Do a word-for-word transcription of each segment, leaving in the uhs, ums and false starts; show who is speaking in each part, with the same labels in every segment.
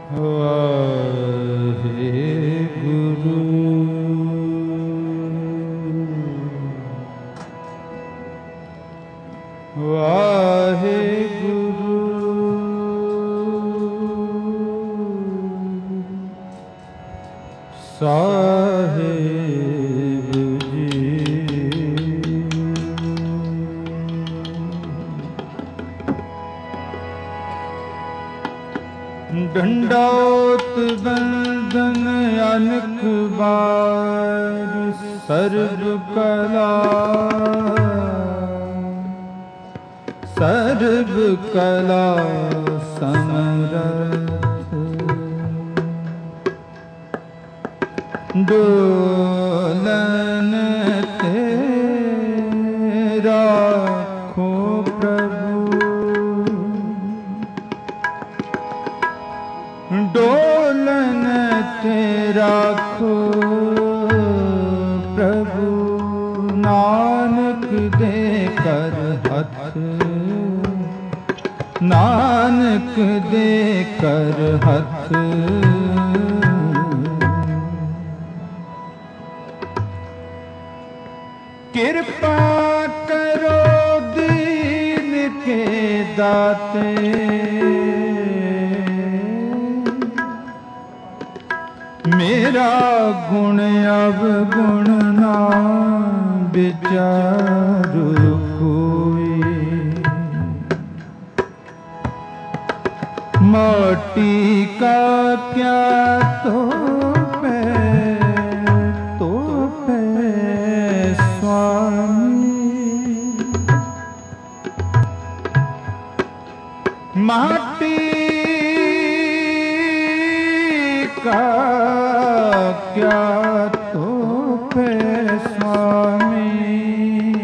Speaker 1: वाहेगुरु वाहेगुरु साहिब जी। दंडौत बंदन अनक बार सर्व कला सर्व कला समरथ डोलन तेरा खो प्रभु डोलन तेरा खो प्रभु नानक दे कर हथ नानक दे कर हथ कृपा करो दीन के दाते मेरा गुण अवगुण ना विचारु कोई माटी का क्या तो पे तो पे स्वामी माटी का क्या तो पे स्वामी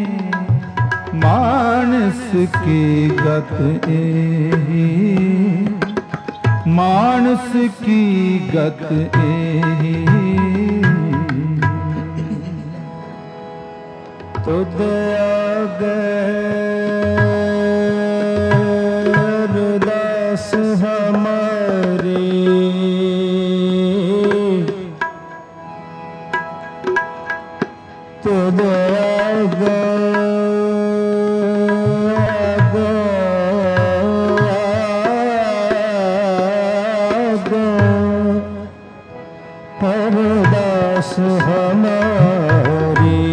Speaker 1: मानस की गत एही मानस की गत एही तो दयागर दास हमारे तो दास हमारी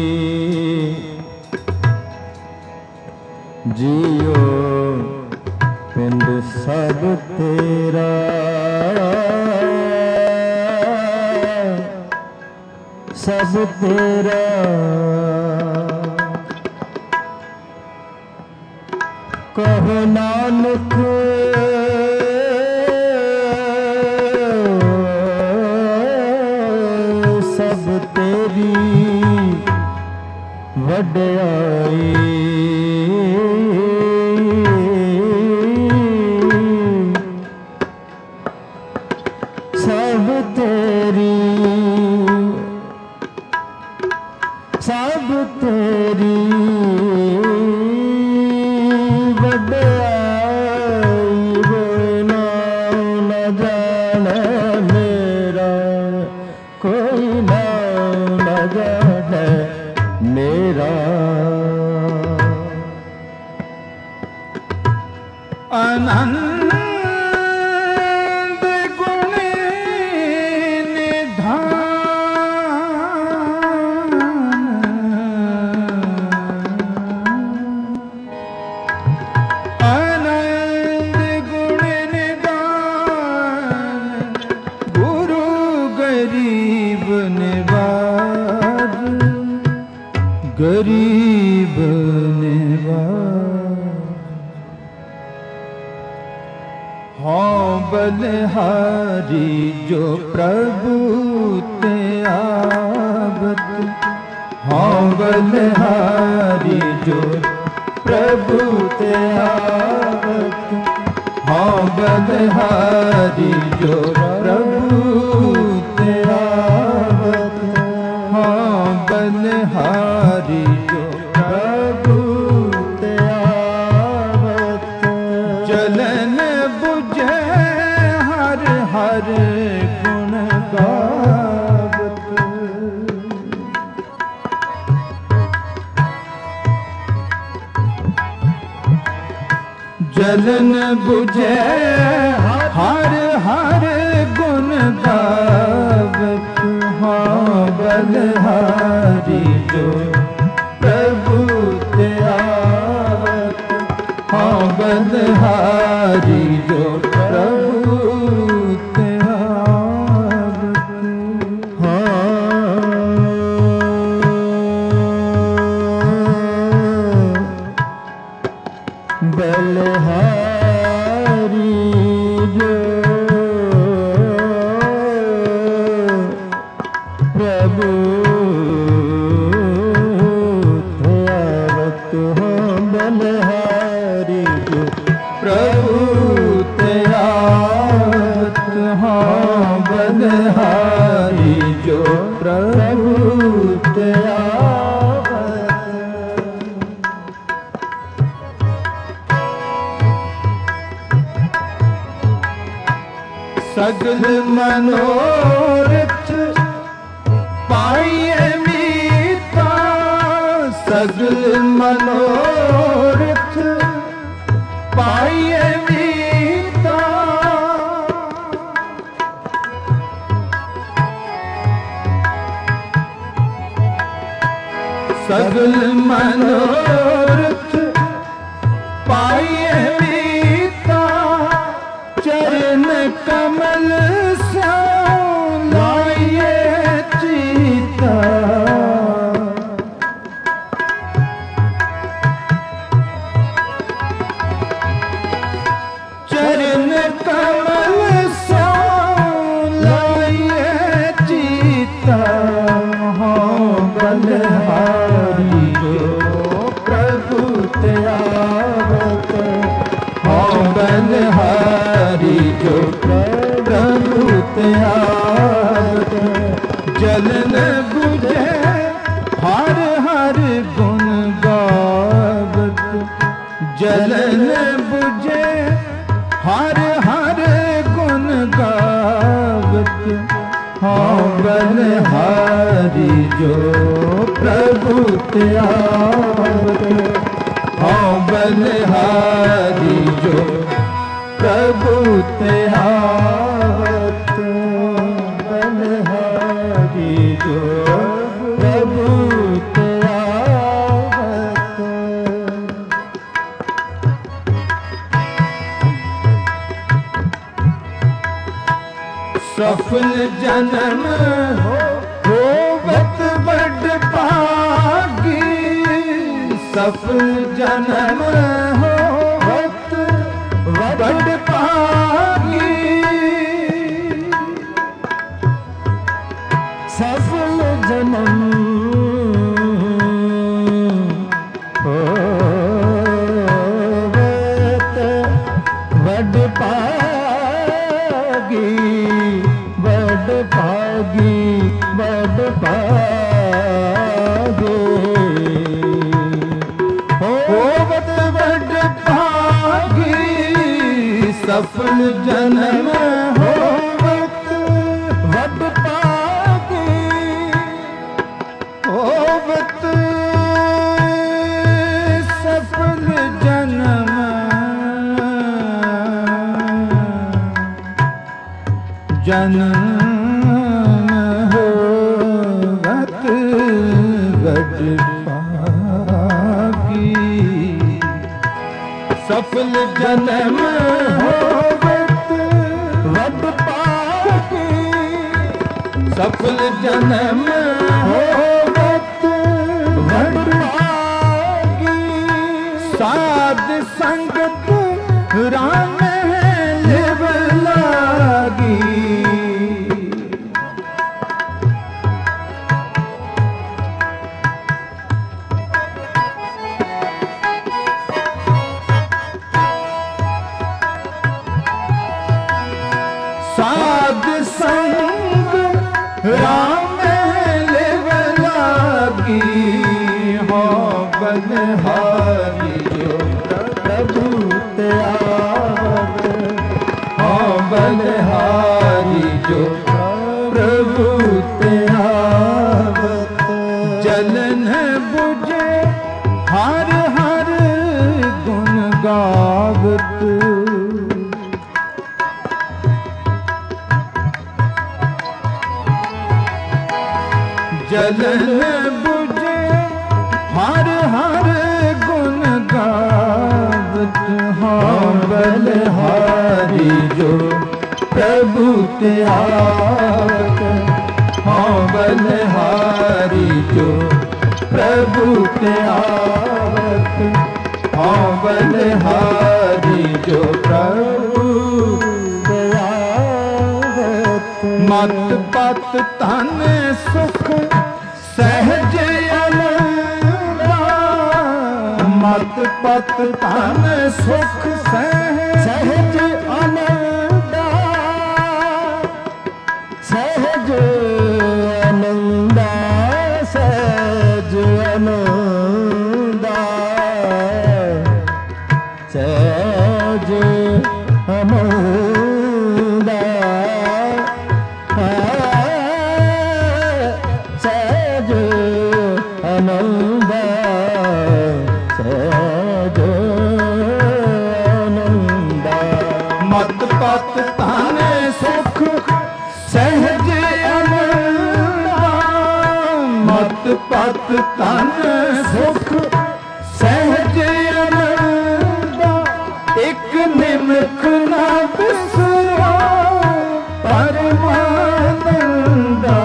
Speaker 1: जियो पिंड सब तेरा सब तेरा कहो नानक सब तेरी वड्याई सब तेरी सब तेरी वड्याई बोला न जाने मेरा कोई ना न जाने मेरा अनंत गुण निधान अनंत गुण निधान गुरु गरीब निवाज गरीब निवाज हाँ बलिहारी जो प्रभु ते आवत हाँ बलिहारी जो प्रभु ते आवत हाँ बलिहारी जो प्रभु ते आवत हाँ बलिहारी जो प्रभु ते आवत जलन बुझे हर जलन बुझे हर हर गुण गावत। हाँ बलहारी जो प्रभु ते आवत। हाँ बलहारी जो प्रभु ते आवत। हाँ बलहारी जो प्रभु ते आवत। हाँ बलहारी जो प्रभु ते आवत। हाँ बलहारी जो प्रभु ते आवत। सगल मनोरथ पाइए मीता। सगल मनोरथ पाइए मीता। सगल मनोरथ पाइए मीता। चरण कमल स्याम लाइए चीता। चरण कमल स्याम लाइए चीता। हाँ बलहारी जो प्रभु ते आवत। हाँ बलहारी जो प्रभु ते आवत। जलन बुझे हर हर गुण गावत। जलन बुझे हर हर गुण गावत। हाँ बलहारी जो प्रभु ते आवत। हाँ बलहारी जो प्रभु ते आवत। बलहारी जो प्रभु ते आवत। सफल जन्म हो होवत बड़ भागी। सफल जन्म होवत बड़ भागी। सफल जन्म होवत बड़ भागी। बड़ भागी बड़ भागी। होवत बड़ भागी। सफल जन्म होवत बड़ भागी। होवत सफल जन्म जन्म होवत बड़ भागी। सफल जन्म होवत बड़ भागी। सफल जन्म होवत बड़ भागी। साध संगत राम लिव लागी। साध संग राम लिव लागी। हाँ बलहारी जो प्रभु ते आवत। हाँ बलहारी जो प्रभु ते आवत। जलन बुझे हर हर गुण गा आवत। जलन बुझे हर हर गुण गावत। हाँ बलहारी जो प्रभु ते आवत। हाँ बलहारी जो प्रभु ते आवत। हाँ बलहारी जो प्रभु ते आवत। मत पत तन सुख सहज आनंदा। मत पत तन सुख सहज आनंदा। सहज आनंदा सहज आनंदा। सहज आनंदा। सहज आनंदा। सहज आनंदा। मत पत तन सुख सहज आनंदा। मत पत तन सुख सहज आनंदा। एक निमक ना बिसरा परमानंदा।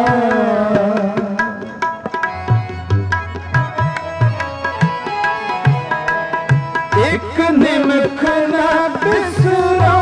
Speaker 1: एक निमक ना बिसरा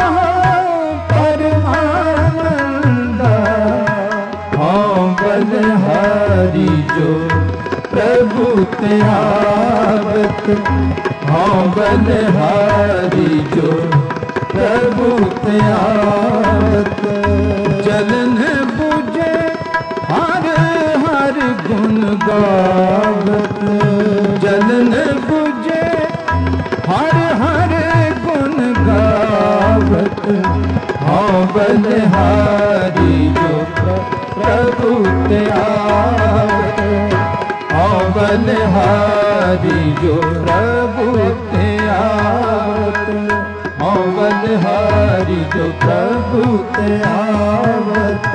Speaker 1: परमानंदा। हाँ बलहारी जो प्रभु ते आवत। हाँ बलहारी जो प्रभु ते आवत। जलन बुझे हर हर गुण गावत। जलन बुझे हर हर गुण गावत। हाँ बलहारी जो प्रभु ते आवत। हाँ बलहारी जो प्रभु ते आवत। हाँ बलहारी जो प्रभु ते आवत।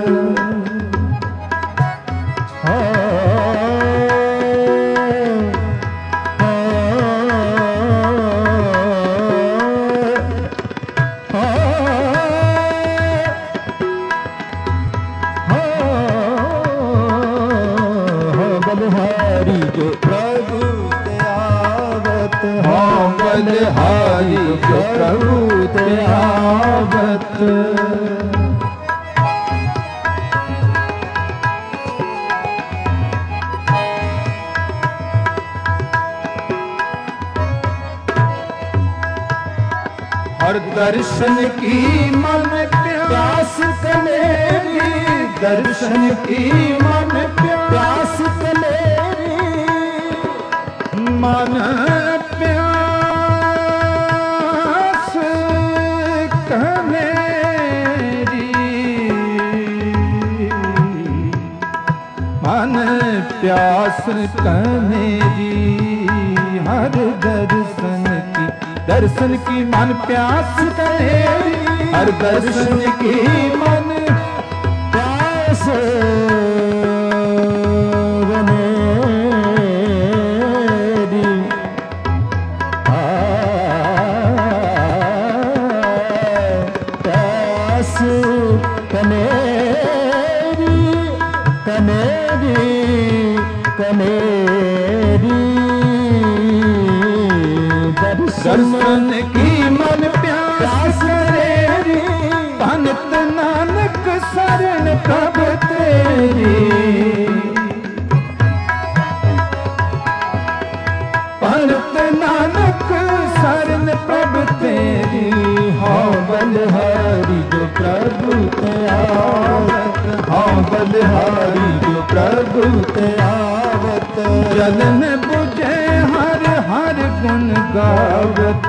Speaker 1: बलहारी जो प्रभु ते आवत। हाँ बलहारी जो प्रभु ते आवत। हर दर्शन की मन प्यास कनेरी। दर्शन की मन प्यास कनेरी। मन प्यास कनेरी। मन प्यास कनेरी। हर दर्शन की दर्शन की मन प्यास कनेरी। हर दर्शन की मन प्यास कनेरी। प्यास कनेरी। कनेरी कनेरी। दर्शन की मन प्यास कनेरी। भनत नानक शरण प्रभ तेरी। भनत नानक शरण प्रभ तेरी। हाँ बलहारी जो प्रभु ते आवत। हाँ बलहारी जो प्रभु ते आवत। जलन बुझे हर हर गुण गावत।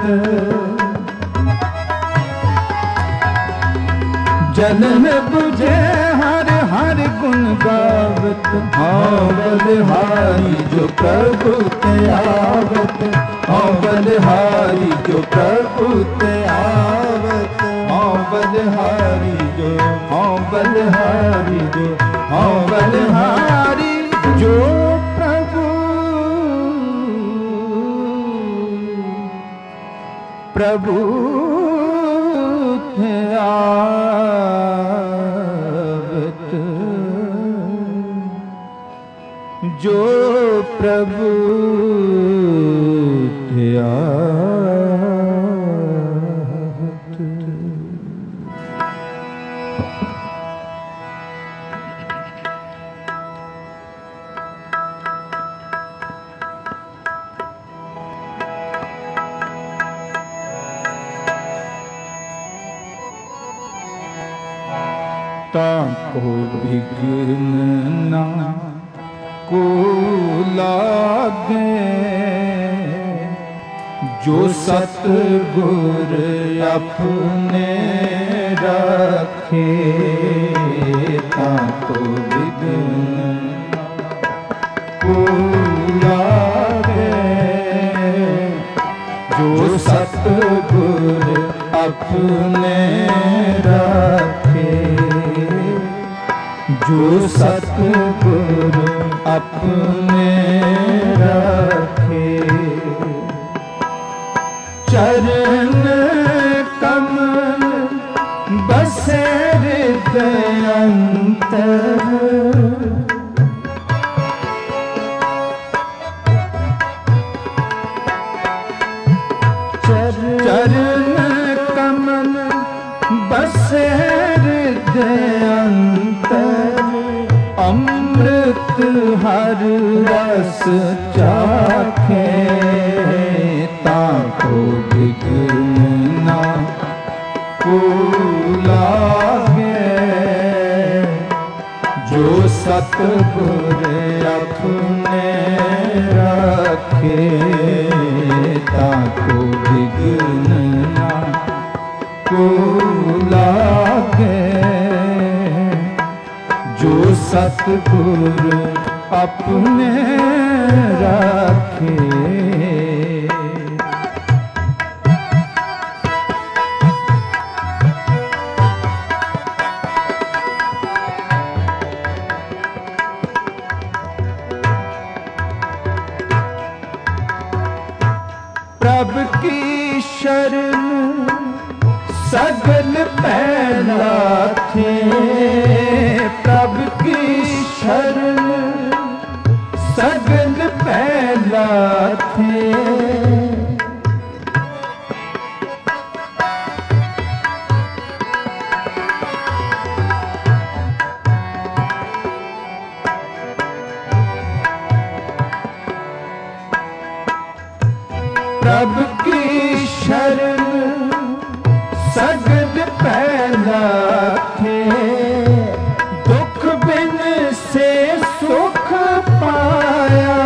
Speaker 1: जलन बुझे हर हर गुण गावत। हाँ बलहारी जो प्रभु ते आवत। हाँ बलिहारी जो प्रभु ते आवत, हाँ बलिहारी जो, हाँ बलिहारी जो, हाँ बलिहारी जो प्रभु प्रभु थे आवत, जो प्रभु थे आवत। ताको विघ्न ना को लागे, जो सतगुर अपने रखे, ताको विघ्न को लागे, जो सतगुर अपने रखे, जो सतगुर अपने रखे, चरण कमल बसे हृदय अंतर, चरण कमल बसे हृदय अंतर, अमृत हर रस चाखे, ताको विघ्न ना को लागे, जो सतगुर अपने रखे, ताको विघ्न ना को लागे, जो सतगुर अपने रखे। प्रभु की शरण सगल पहला थे, प्रभु की शरण सगल पहला थे, प्रभु की शरण सगल पहला थे, दुख बिन से सुख पाया,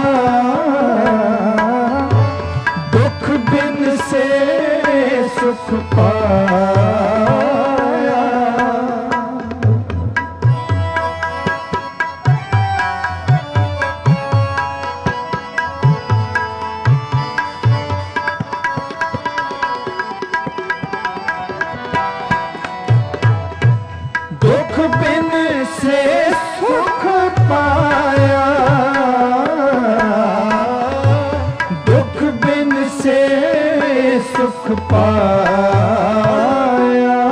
Speaker 1: दुख बिन से सुख पाया, दुख बिन से सुख पाया, दुख बिन से सुख पाया,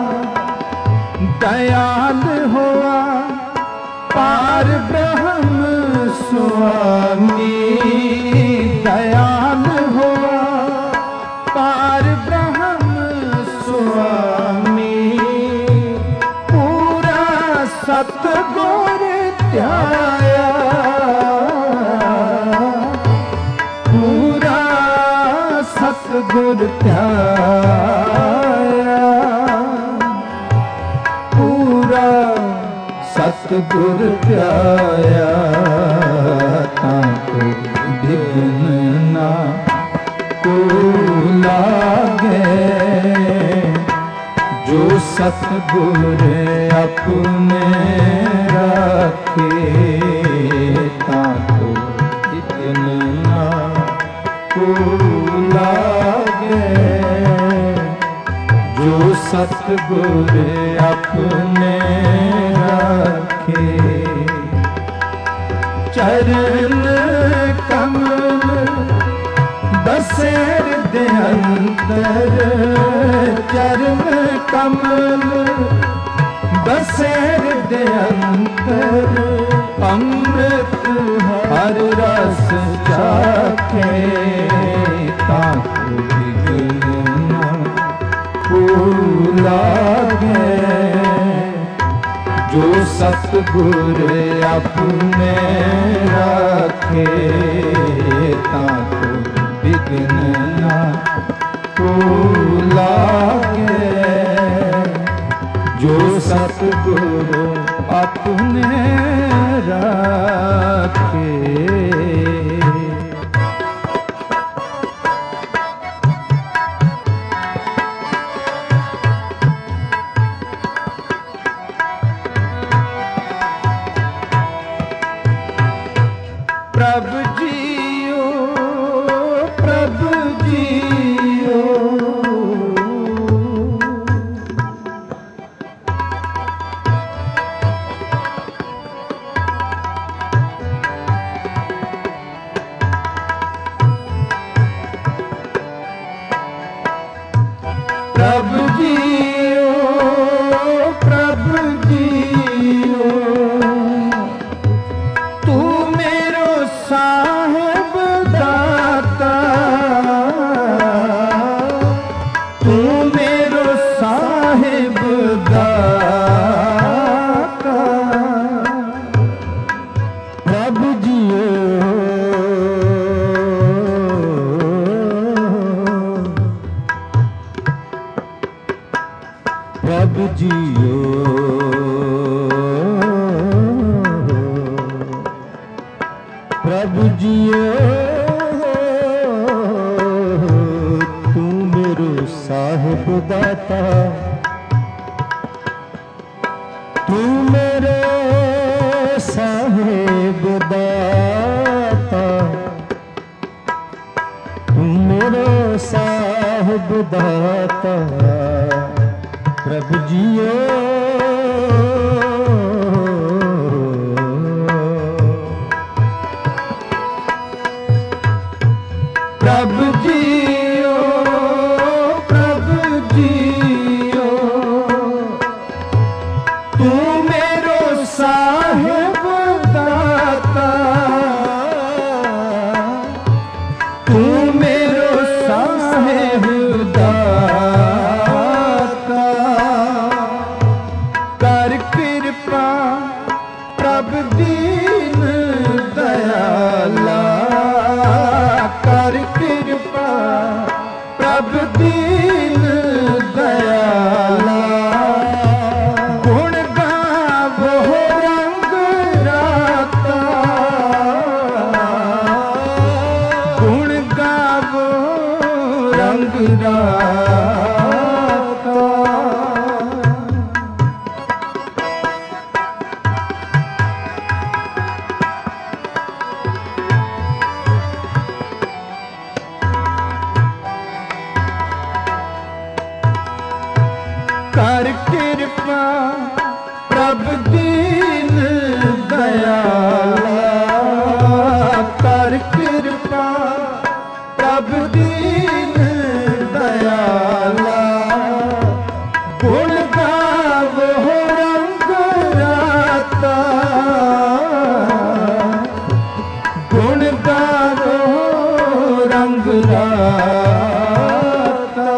Speaker 1: दयाल हुआ पार ब्रह्म स्वामी, दयाल हुआ पार ब्रह्म स्वामी, सतगुर ध्याया, पूरा सतगुर ध्याया, पूरा सतगुर ध्याया, ताको विघ्न ना को लागे, जो सतगुर अपने रखे, ताको विघ्न ना को सतगुर अपने रखे। चरण कमल बसे हृदय अंतर, चरण कमल बसे हृदय अंतर, अमृत हर रस चाखे, ताकु विघ्न न लागे। जो सतगुर अपने रखे, ताकु विघ्न न लागे। जो सतगुरु अपने रखे। प्रभु जियो, प्रभु जियो, प्रभु जियो, प्रभु जियो, तू मेरो साहिब दाता, तू मेरो साहिब दाता। प्रभु जियो, प्रभु जियो, प्रभु जियो, तू मेरो साहिब दाता, तू मेरो साहिब दाता, तू मेरो साहिब दाता। प्रभु जियो, प्रभु जियो, प्रभु जियो, तू मेरो साहिब दाता, तू मेरो साहिब दाता। कर कृपा प्रभु दीन दयाला, कर कृपा प्रभु दीन दयाला। गुण गावो रंग राता, गुण गावो रंग राता। कर कृपा प्रभु दीन दयाला, कर कृपा प्रभु दीन दयाला। गुण गावो रंग राता, गुण गावो रंग राता।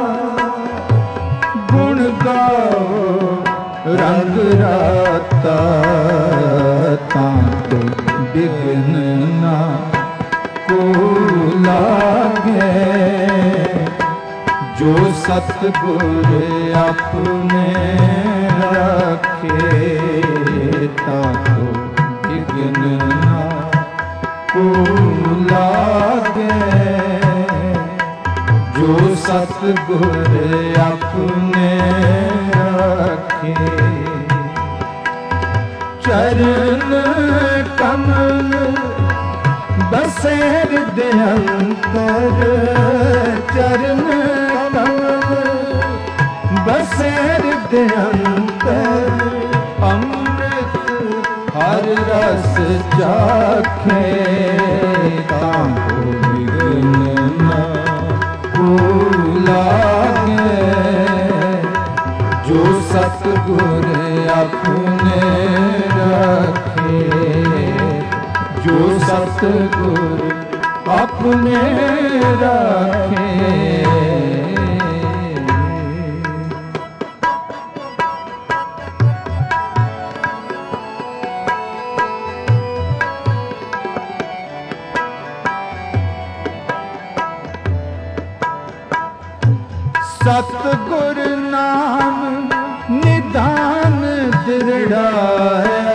Speaker 1: गुण गाओ रंग राता, ताको विघ्न ना को लागे। जो सतगुर अपने रखे, ताको विघ्न ना को लागे। जो सतगुर अपने रखे। चरण कमल बसे हृदय अंतर, चरण कमल बस अंतर अमृत हर रस चाखे ताको बिघ्न न को लागे। जो सतगुर अपने रखे, जो सतगुर अपने रखे। सतगुर नाम निधान दृढ़ाया,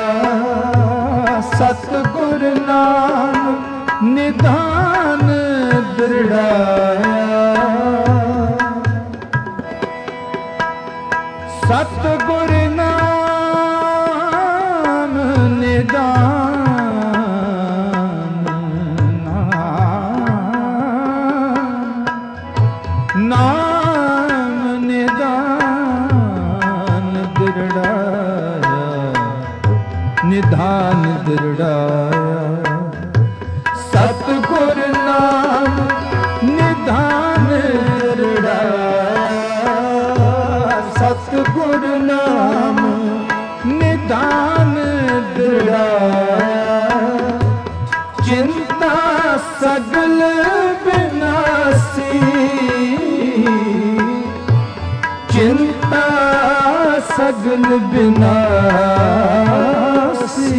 Speaker 1: सतगुर नाम निधान दृढ़ाया। सतगुर नाम निधान नाम निधान दृढ़ाया, निधान दृढ़ाया। सतगुर नाम निधान दृढ़ाया, सतगुर नाम निधान दृढ़ाया। चिंता सगल विनाशी, चिंता सगल विनाशी।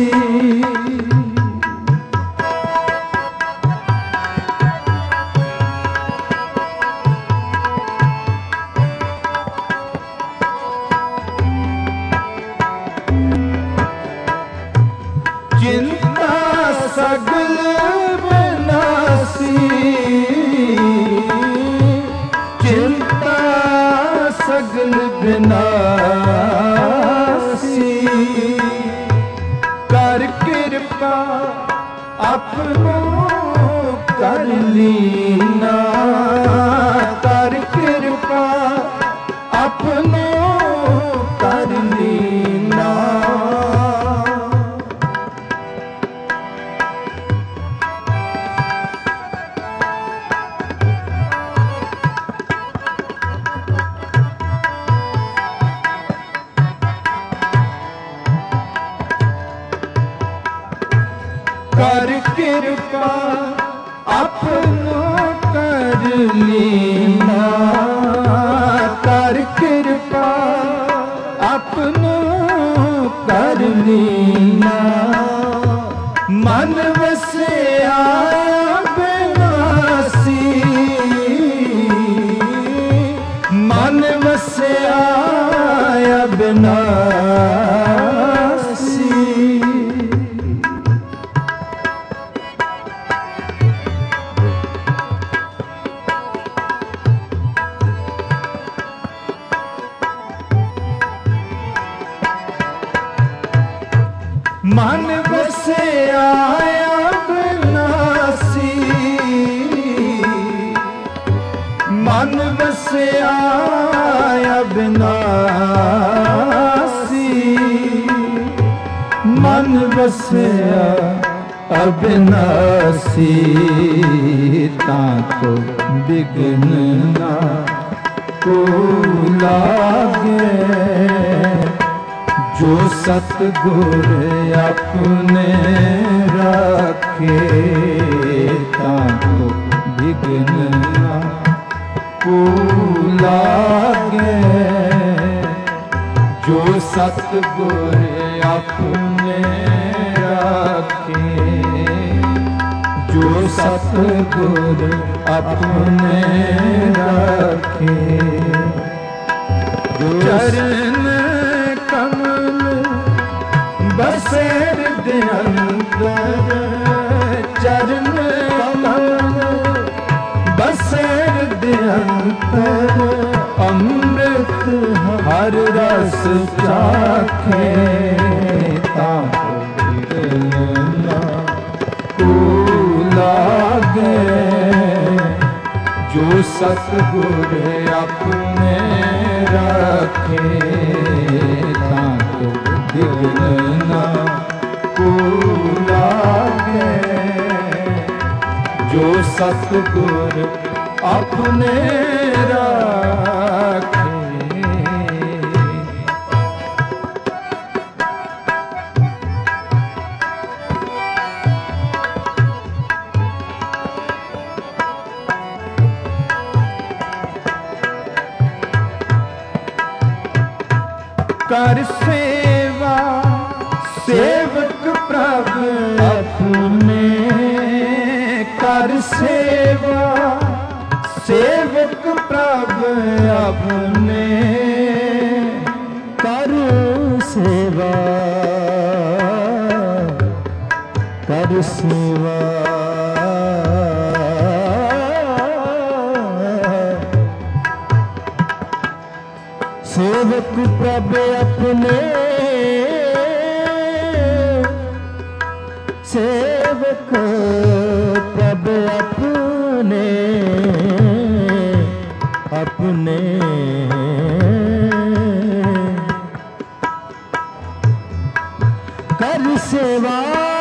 Speaker 1: चिंता सगल विनाशी, चिंता सगल विनाशी। कर कृपा अपनों कर लीना, कर कृपा अपनों कर लीना। कर कृपा अपनों कर लीना, कर कृपा अपनों कर लीना। मन वसे आया विनाशी, मन वसे आया विनाशी। मन बसे आया विनाशी, मन बसे आया विनाशी। मन बसे अविनाशी, ताको बिघ्न ना को लागे। जो सतगुर अपने रखे, ताको बिघ्न ना को लागे। जो सतगुर अपने रखे, जो सतगुर अपने रखे। चरण कमल बसे हृदय अंदर, चरण कमल बसे हृदय अंतर। अमृत हर रस चाखे, ताको बिघ्न ना को लागे। जो सतगुर अपने राखे ताको विघ्न ना को लागे। जो सतगुर अपने राखे। कर सेवा सेवक प्रभ अपने। कर सेवा सेवक प्रभ अपने। कर सेवा कर सेवा सेवक प्रभ अपने। सेवक प्रभ अपने अपने। कर सेवा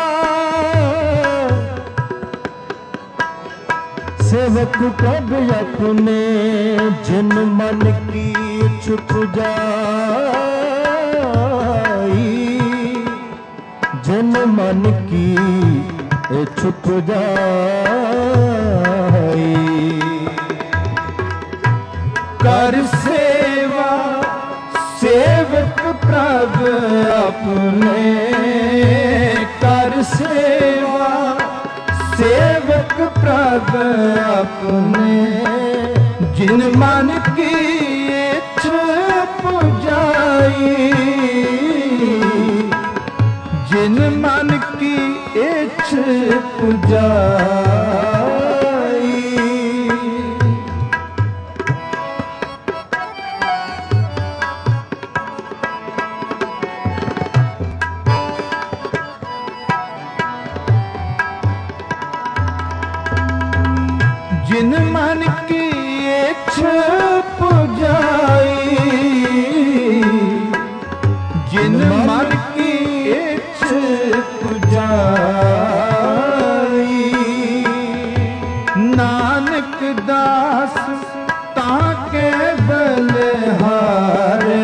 Speaker 1: सेवक प्रभ अपने। जिन मन की छुप जाई। जिन मन की छुप जाई। कर सेवा सेवक प्रभ अपने। कर सेवा सेवक प्रभ अपने। जिन मन की छुप जाई। जिन मन की इच्छ पुजाई। जिन मन की इच्छ पुजाई। जिन मन की इच्छ पुजाई। नानक दास ताके बलिहारे।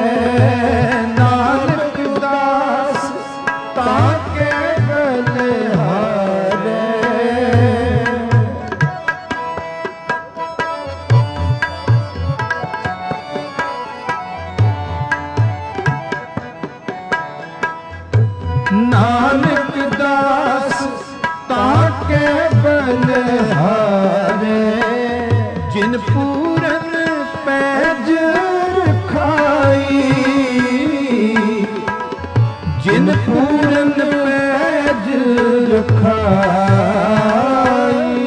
Speaker 1: नानक दास ताके बलिहारे। नानक दास ताके बलिहारे। जिन पूरन पैज रखाई। जिन पूरन पैज रखाई।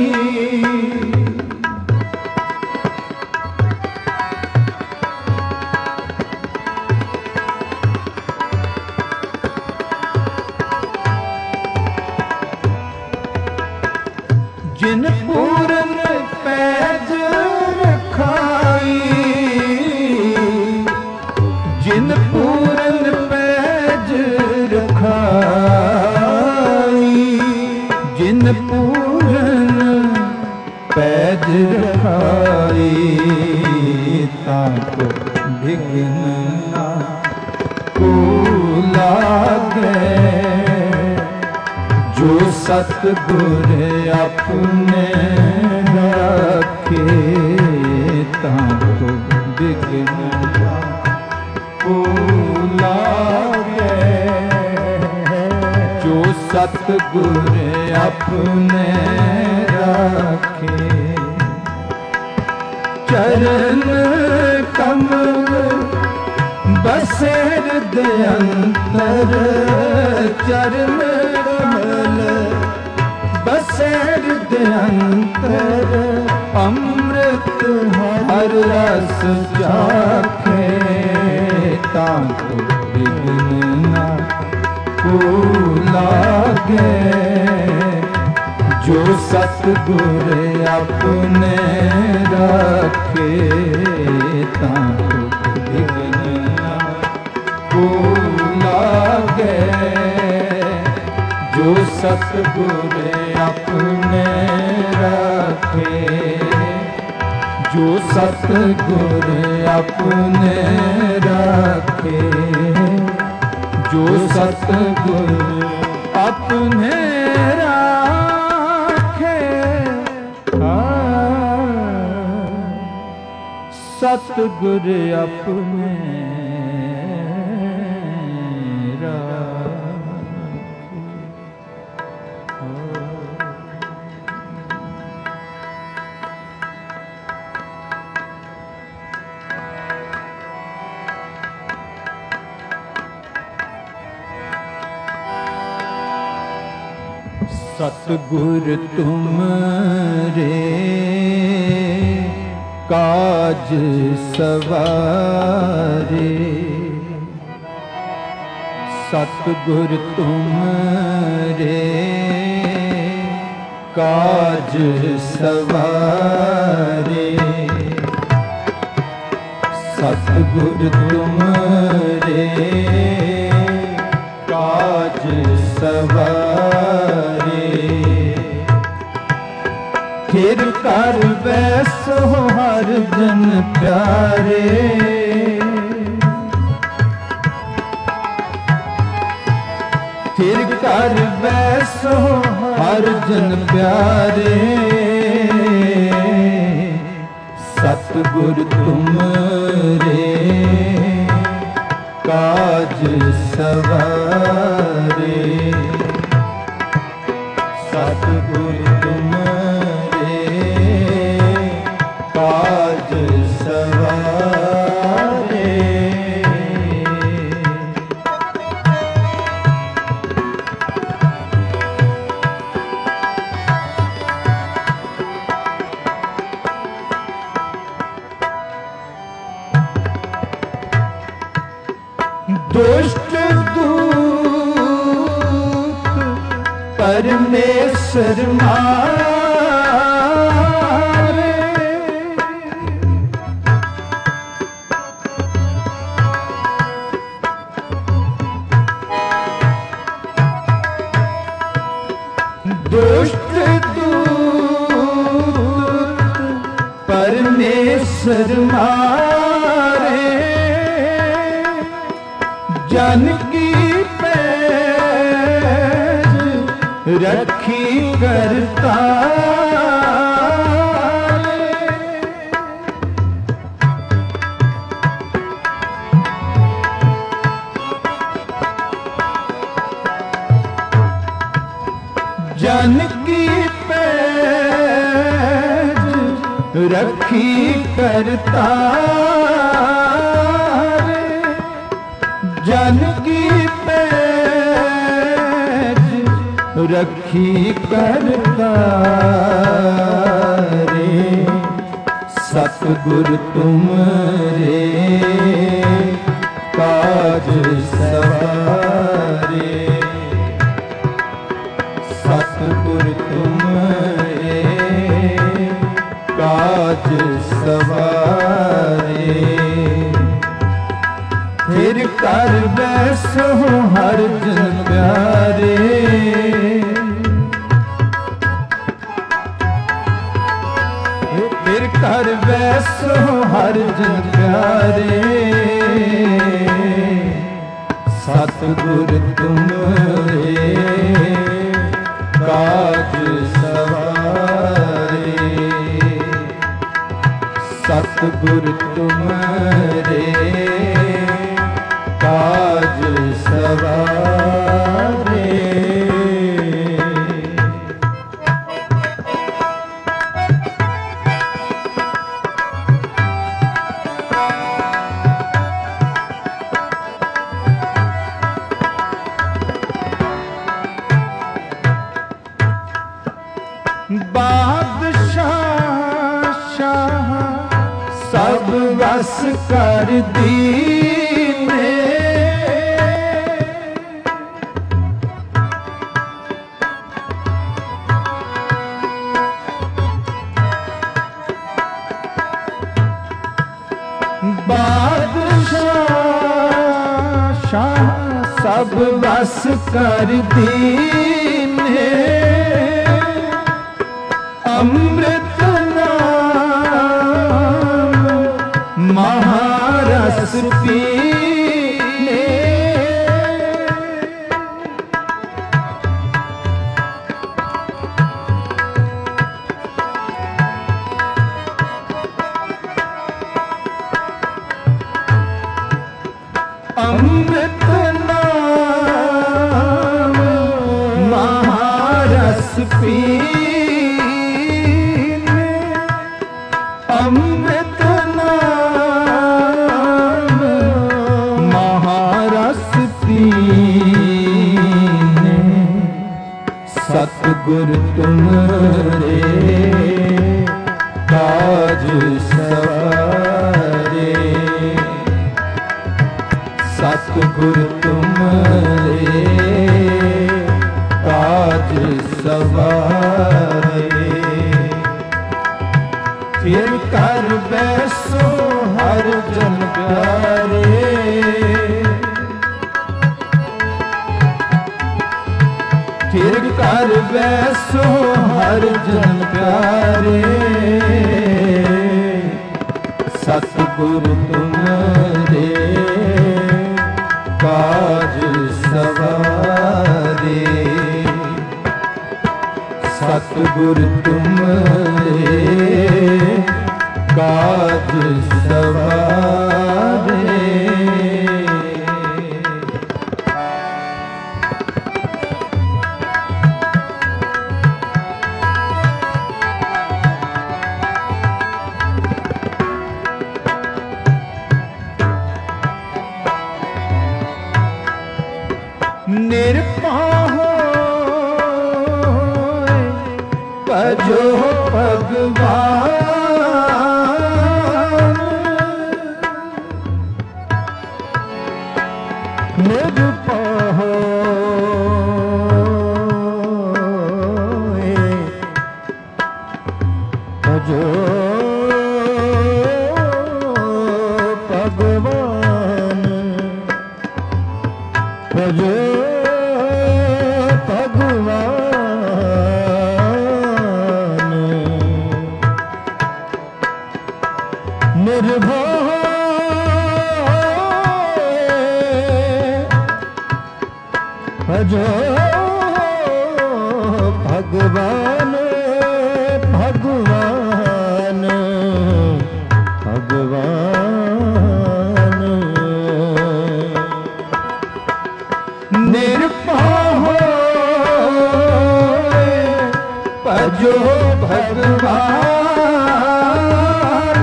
Speaker 1: जिन पूरन पैज रखाई। जिन पूरन पैज रखाई। जिन पूरन पैज रखाई। ताको विघ्न ना को लागे। जो सतगुर अपने राखे ताको विघ्न ना को लागे। जो सतगुर अपने राखे। चरण कमल बसे हृदय अंतर। चरण कमल बसे हृदय अंतर। अमृत हर रस चाखे। ताको विघ्न ना को लागे। जो सतगुर अपने राखे ताको सतगुर अपने रखे, जो सतगुर अपने रखे, जो सतगुर अपने रखे, सतगुर अपने सतगुर तुमरे काज सवारे, सतगुर तुमरे काज सवारे, सतगुर तुमरे काज सवारे, फिर कर वैसो हर जन प्यारे, फिर कर वैसो हर जन प्यारे, सतगुर तुमरे काज सवारे, सतगुर तुमरे काज सवारे। दुष्ट दूत परमेश्वर मारे, दुष्ट दूत परमेश्वर मारे, जन की पैज रखी करता, जन की पैज रखी करता, जन की पैज रखी करता रे, सतगुर तुमरे काज सवारे, सतगुर तुमरे काज सवारे, फिर कर वैसो हर जन प्यारे, फिर कर वैसो हर जन प्यारे, सतगुर तुमरे काज सवारे, सतगुर तुमरे काज सवारे। बादशाह शाह सब वस कर दीने, बादशाह शाह सब वस कर दीने, अमृत नाम महारस पीने अमृत नाम महारस पीने अमृत नाम महारस पीने सतगुर तुमरे काज सवारे सतगुर तुमरे काज सवारे फिर कर बैसो हर जन प्यारे फिर कर बैसो हर जन प्यारे सतगुर तुमरे काज सवारे सतगुर तुमरे काज सवारे निर्पाहो भजो भगवान निर्पाहो भजो भगवान भजो निर्भय भजो भगवान भगवान भगवान निर्भय भजो भगवान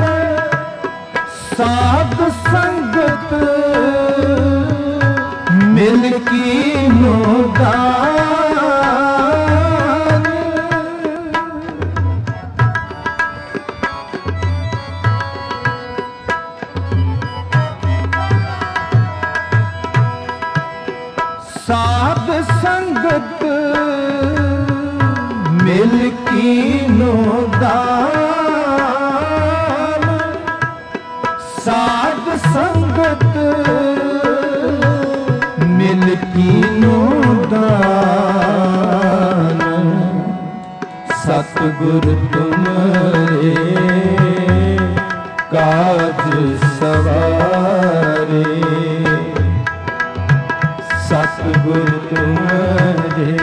Speaker 1: साध संगत मिल कीनो दान साध संगत मिल कीनो दान साध संगत मिल कीनो दान सतगुर तुमरे काज सवारे सतगुर तुमरे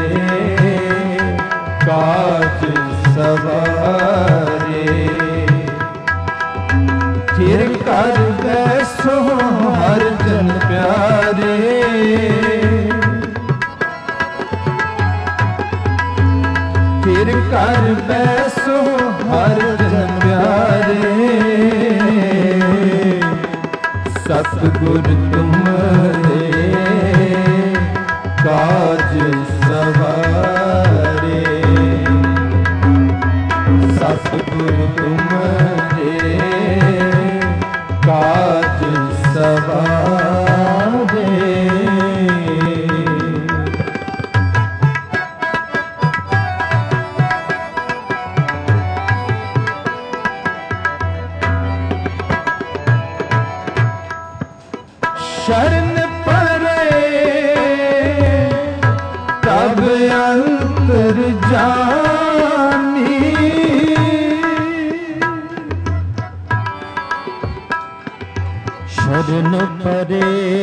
Speaker 1: काज सवारे फिर कर बैसो हर जन प्यारे फिर कर बैसो हर जन प्यारे सतगुर तुमरे काज सवारे सतगुर तुमरे काज सवारे शरण परे तब अंतर जानी
Speaker 2: शरण परे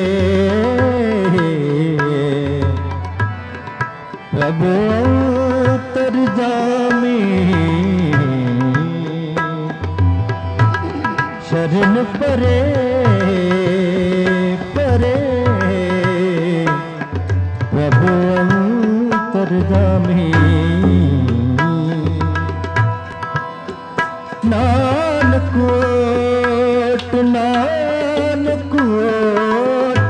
Speaker 2: प्रभु अंतर्यामी शरण परे परे प्रभु अंतर्यामी नानक कोट नानक कोट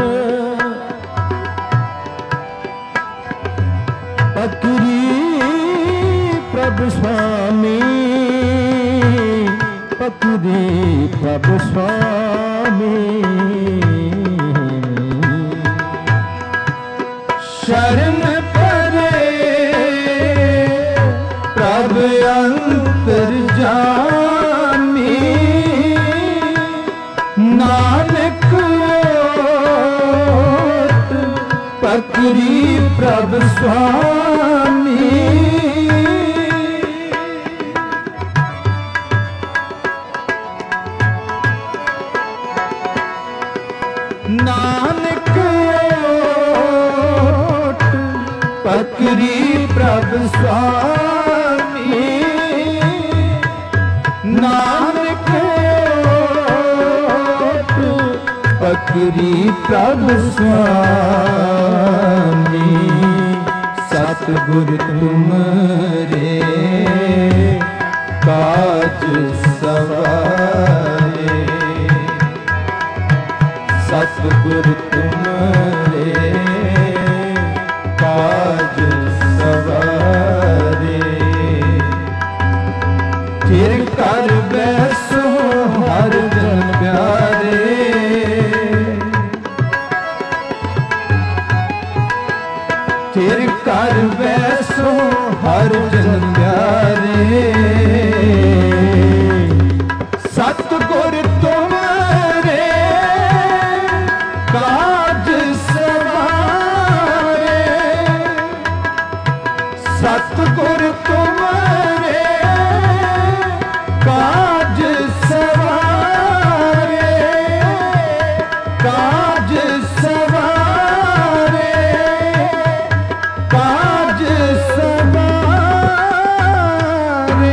Speaker 2: पकड़ी प्रभु स्वामी पकड़ी प्रभु स्वामी
Speaker 1: शरण परे प्रभु अंतर्यामी नानक ओट पकड़ी प्रभु स्वामी नानक ओट पकड़ी प्रभु स्वामी नानक ओट पकड़ी प्रभु स्वामी सतगुरु तुमरे काज सवारे सतगुरु तुमरे काज सवारे फिर कर बैसो हर जन प्यारे फिर कर बैसो हर जन प्यारे सतगुरु तुमरे काज सवारे सतगुरु तुमरे काज सवारे काज सवारे काज सवारे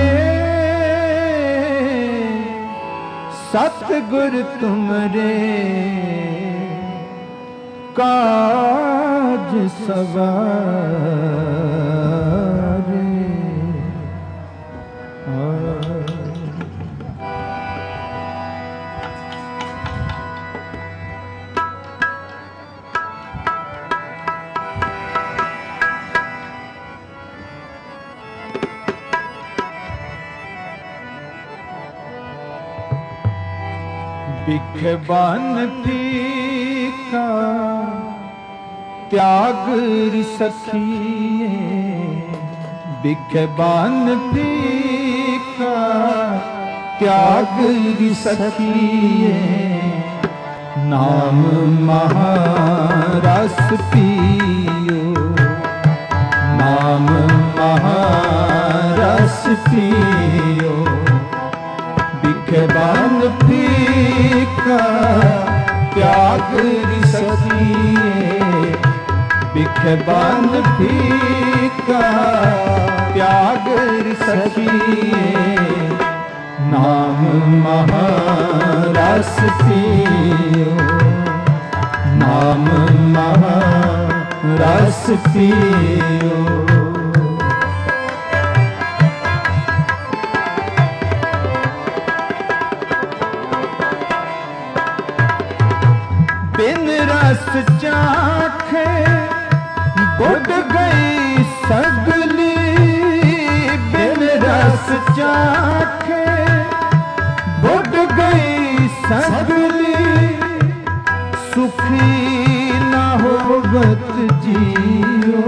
Speaker 1: सतगुरु तुमरे काज सवारे बिखबान का त्याग सखिए बिखबान का त्याग सखिए नाम महारस पियो नाम महारस पियो बिखबान का त्याग सखिए बिखबान का त्याग सखिए नाम महारस पियो नाम महारस पियो बिन रस चाखे बुढ़ गई सगली बिन रस चाखे बुढ़ गई सगली सुखी न होवत जियो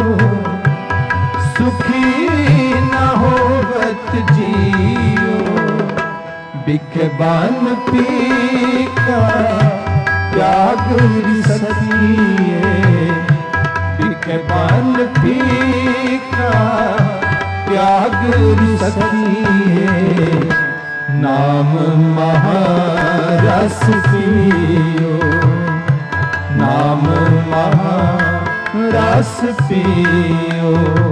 Speaker 1: सुखी न होवत जियो बिखबान पी का त्याग सखिए बिखबान पी का त्याग सखिए नाम महारस पियो रस पियो।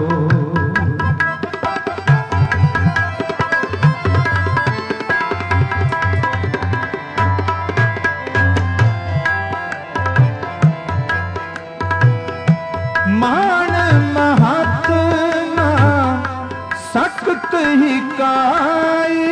Speaker 1: मान महत ना सकत ही काई,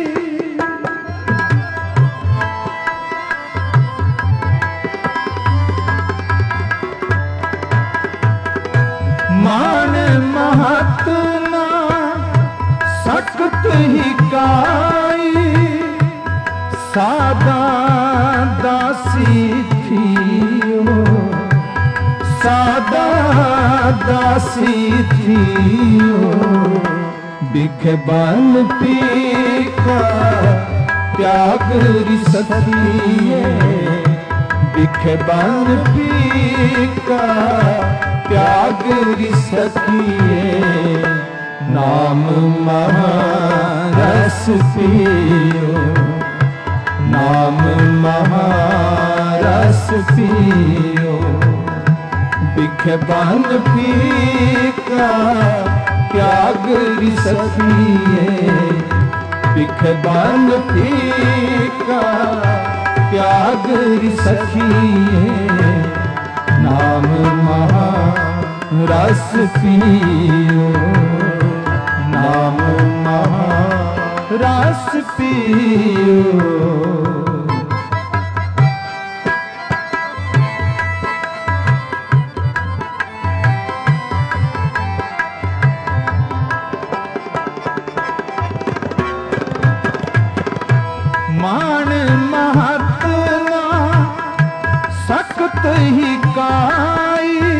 Speaker 1: मान महत ना सकत ही काई, सादा दासी थियो, सादा दासी थियो। बिखबन पी का त्याग सखिए, बिखबन पी का त्याग सखिए। नाम महारस पियो, नाम महारस पियो। बिखबन पी का त्याग सखिए, बिखबन पी का त्याग सखिए। नाम महारस पियो, नाम महारस पियो। मान महत ना सकत ही काई,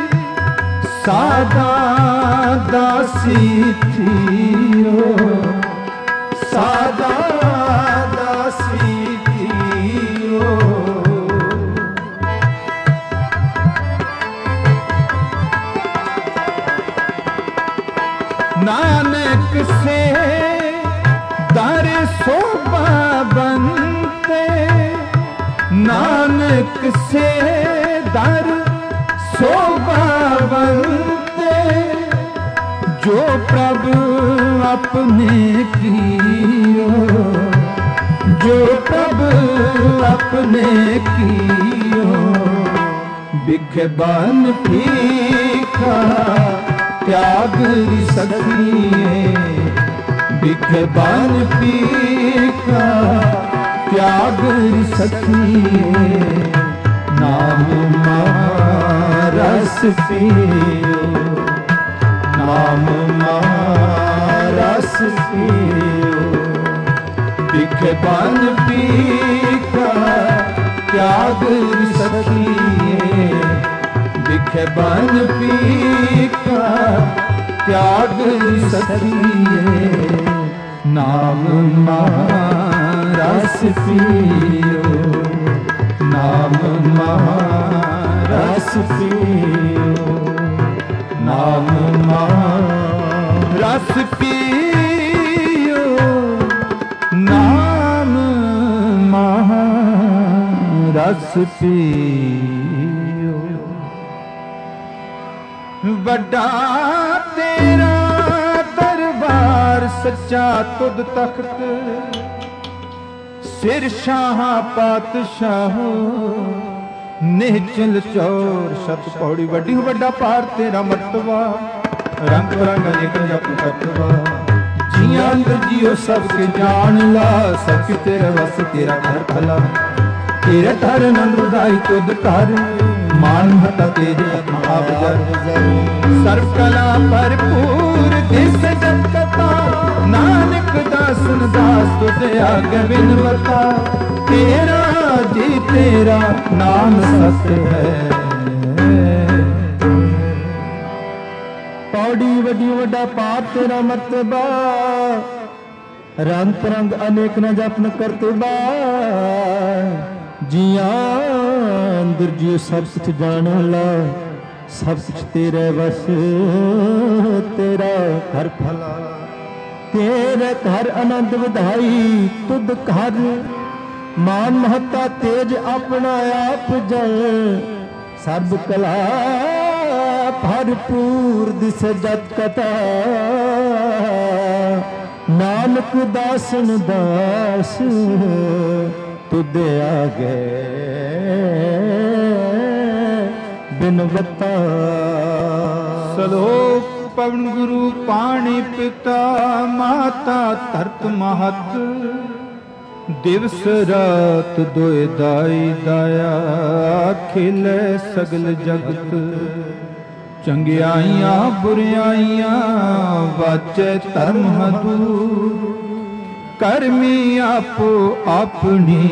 Speaker 1: सादा दासी थियो, सादा दासी थियो। नानक से दर शोभा बनते, नानक से दर शोभा बनते। जो प्रभु अपने कियो, जो प्रभु अपने कियो। बिखबन फीका त्याग सखिए, बिखबन पीका त्याग सखिए। नाम महारस पियो, नाम महारस पियो। बिखबन पीका त्याग सखिए, बिखबन पीका त्याग सखिए। नाम महारस पियो, नाम महारस पियो, नाम महारस पियो, नाम महारस पियो। बड़ा तेरा दरबार सच्चा तुद तख्त, सिर शाह पातशाह निहचल चौर सत पौड़ी। वड्डी वड्डा पार तेरा मर्तबा, रंग रंग अनेक जप तत्वा। जिया अंदर जियो सबके जान ला, सबके तेरे वस तेरा घर भला। तेरे धर नंद उदाई तुद कर, मान हता तेज अपना आप जर। सर्व कला भरपूर दिस जग कथा, नानक दासन दास तुझे आगे बिनवता। तेरा जी तेरा नाम सत्य है। पौड़ी वडी वड्डा पाप तेरा मर्तबा, रंग परंग अनेक न जपन करते बा। जिया अंदर जियो सब कुछ जान ला, सब कुछ तेरे बस तेरा घर भला। तेरे घर आनंद विधाई तुद घर, मान महता तेज अपना आप जल। सर्व कला
Speaker 2: ਭਰਪੂਰ ਦਿਸ ਜਤ ਕਥਾ ਨਾਨਕ ਦਾਸਨ ਦਾਸ ਤੁਧ ਆਗੇ ਬਿਨਵਤਾ।
Speaker 1: ਸਲੋਕ ਪਵਨ ਗੁਰੂ ਪਾਣੀ ਪਿਤਾ ਮਾਤਾ ਧਰਤ ਮਹਤ ਦਿਵਸ ਰਾਤ ਦੋਇ ਦਾਈ ਦਾਇਆ ਖਿਲੇ ਸਗਲ ਜਗਤ ਚੰਗਿਆਈਆਂ ਬੁਰਿਆਈਆਂ ਵਾਚੈ ਧਰਮ ਹਦੂਰ ਕਰਮੀ ਆਪੋ ਆਪਣੀ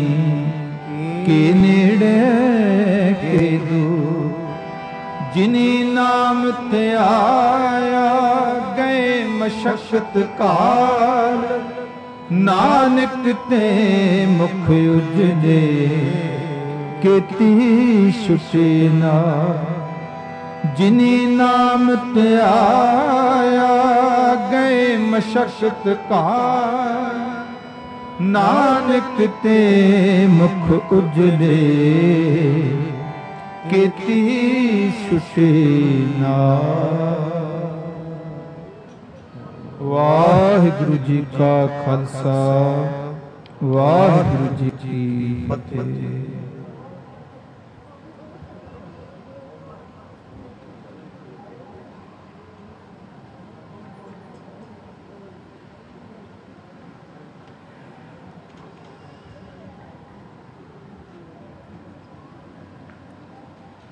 Speaker 1: ਕੇ ਨੇੜੇ ਕੇ ਦੂਰ ਜਿਨੀ ਨਾਮ ਧਿਆਇਆ ਗਏ ਮਸ਼ਕਤ ਕਾਲ ਨਾਨਕ ਤੇ ਮੁਖ ਉਜਲੇ ਕੀਤੀ ਛੁਟੇ ਨਾ ਜਿਨੀ ਨਾਮ ਧਿਆਇਆ ਗਏ ਮਸ਼ਕਤ ਕਾਲ ਨਾਨਕ ਤੇ ਮੁਖ ਉਜਲੇ ਕੀਤੀ ਛੁਟੇ ਨਾ। ਵਾਹਿਗੁਰੂ ਜੀ ਕਾ ਖਾਲਸਾ ਵਾਹਿਗੁਰੂ ਜੀ ਕੀ ਫਤਿਹ।